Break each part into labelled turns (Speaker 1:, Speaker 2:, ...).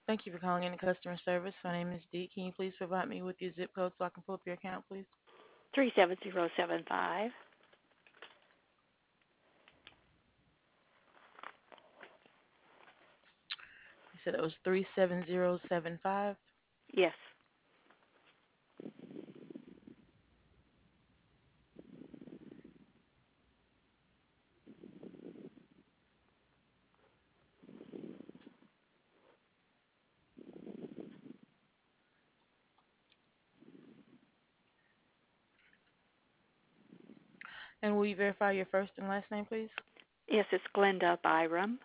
Speaker 1: Thank you for calling in customer service. My name is Dee. Can you please provide me with your zip code so I can pull up your account, please?
Speaker 2: 37075.
Speaker 1: You said it was 37075.
Speaker 2: Yes.
Speaker 1: And will you verify your first and last name, please?
Speaker 2: Yes, it's Glenda Byram.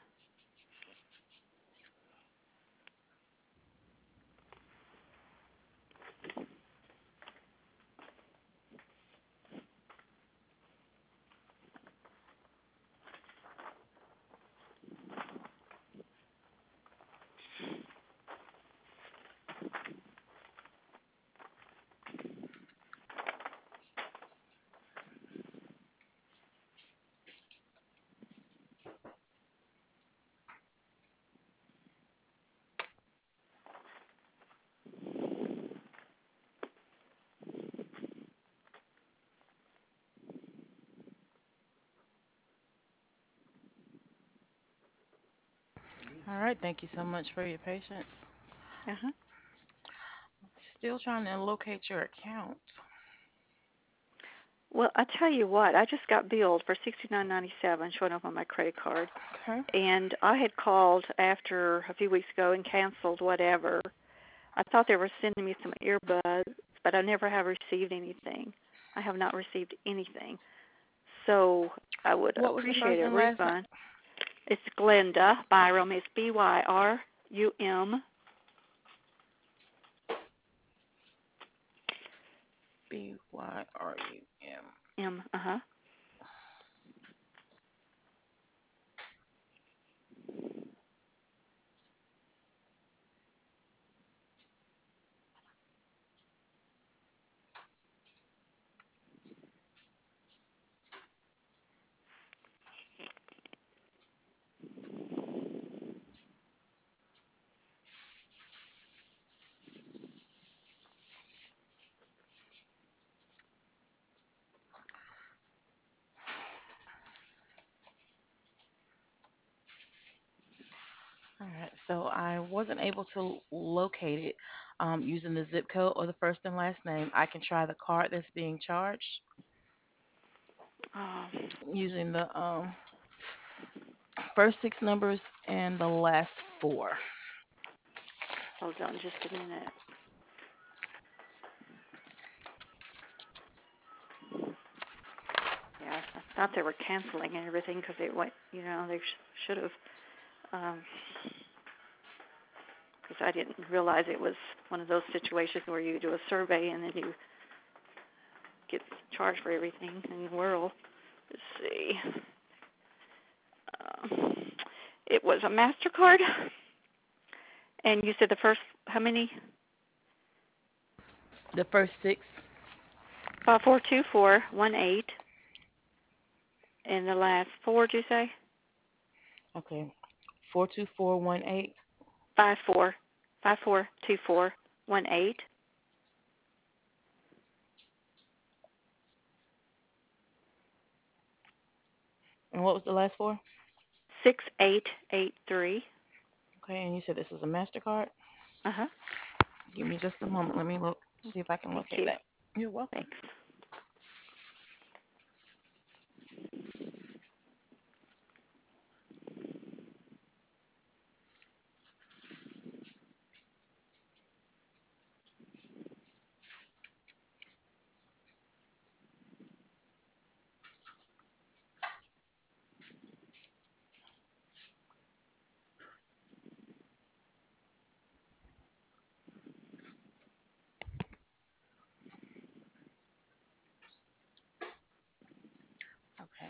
Speaker 1: All right. Thank you so much for your patience.
Speaker 2: Uh-huh.
Speaker 1: Still trying to locate your account.
Speaker 2: Well, I tell you what, I just got billed for $69.97 showing up on my credit card.
Speaker 1: Okay.
Speaker 2: And I had called after a few weeks ago and canceled whatever. I thought they were sending me some earbuds, but I never have received anything. I have not received anything. So I would
Speaker 1: What was the
Speaker 2: appreciate
Speaker 1: first
Speaker 2: a
Speaker 1: and last name?
Speaker 2: refund. It's Glenda Byram. It's Byrum.
Speaker 1: Byrum.
Speaker 2: Uh-huh.
Speaker 1: All right. So I wasn't able to locate it using the zip code or the first and last name. I can try the card that's being charged
Speaker 2: Um,
Speaker 1: using the first six numbers and the last four.
Speaker 2: Hold on just a minute. Yeah, I thought they were canceling and everything because they went, they should have. Because I didn't realize it was one of those situations where you do a survey and then you get charged for everything in the world. Let's see. Uh, it was a MasterCard, and you said the first, how many?
Speaker 1: The first six.
Speaker 2: 42418, and the last four, did you say?
Speaker 1: Okay. 42418.
Speaker 2: 542418.
Speaker 1: And what was the last four?
Speaker 2: 6883.
Speaker 1: Okay, and you said this is a MasterCard?
Speaker 2: Uh-huh.
Speaker 1: Give me just a moment. Let me look, see if I can
Speaker 2: Thank
Speaker 1: locate
Speaker 2: you.
Speaker 1: that. You're welcome.
Speaker 2: Thanks.
Speaker 1: Okay.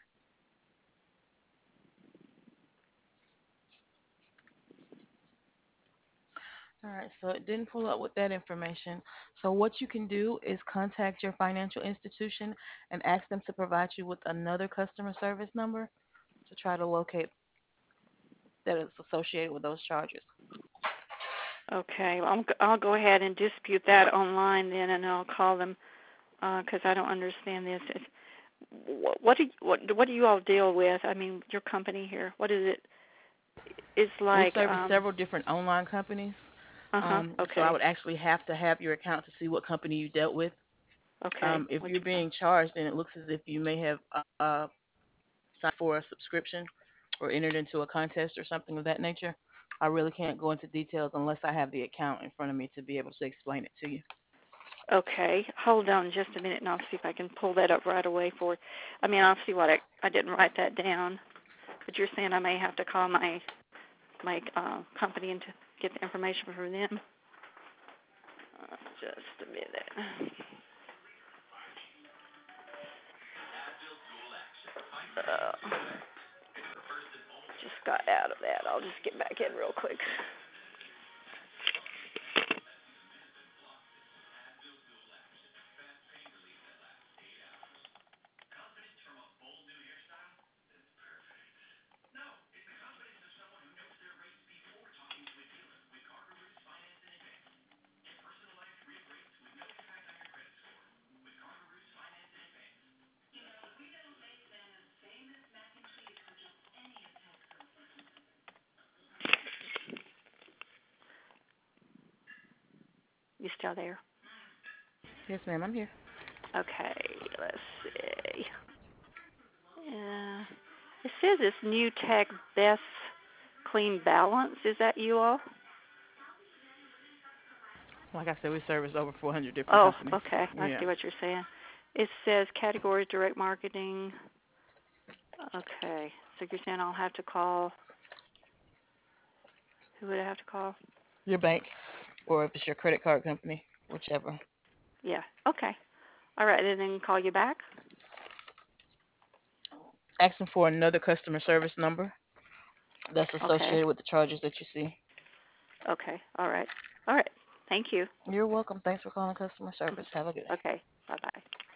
Speaker 1: All right, so it didn't pull up with that information. So what you can do is contact your financial institution and ask them to provide you with another customer service number to try to locate that is associated with those charges.
Speaker 2: Okay. Well, I'll go ahead and dispute that online then, and I'll call them because I don't understand this. What do you all deal with? I mean, your company here. What is it? It's
Speaker 1: We
Speaker 2: like
Speaker 1: service several different online companies.
Speaker 2: uh-huh.
Speaker 1: So I
Speaker 2: Okay.
Speaker 1: would actually have to have your account to see what company you dealt with.
Speaker 2: Okay.
Speaker 1: If
Speaker 2: Which
Speaker 1: you're being charged, then it looks as if you may have signed for a subscription or entered into a contest or something of that nature. I really can't go into details unless I have the account in front of me to be able to explain it to you.
Speaker 2: okay. Hold on just a minute and I'll see if I can pull that up right away for I mean, I'll see what I didn't write that down. But you're saying I may have to call my company and to get the information from them. Just a minute. Uh, just got out of that. I'll just get back in real quick. You still there?
Speaker 1: Yes, ma'am, I'm here.
Speaker 2: Okay, let's see. Yeah. It says it's New Tech Best Clean Balance. Is that you all?
Speaker 1: Like I said, we service over 400 different
Speaker 2: Oh,
Speaker 1: companies.
Speaker 2: okay. I
Speaker 1: Yeah.
Speaker 2: see what you're saying. It says categories direct marketing. Okay. So you're saying I'll have to call. Who would I have to call?
Speaker 1: Your bank, or if it's your credit card company, whichever.
Speaker 2: Yeah. Okay. All right. And then call you back?
Speaker 1: Ask them for another customer service number that's
Speaker 2: Okay.
Speaker 1: associated with the charges that you see.
Speaker 2: Okay. All right. All right. Thank you.
Speaker 1: You're welcome. Thanks for calling customer service. Have a good day.
Speaker 2: Okay. Bye-bye.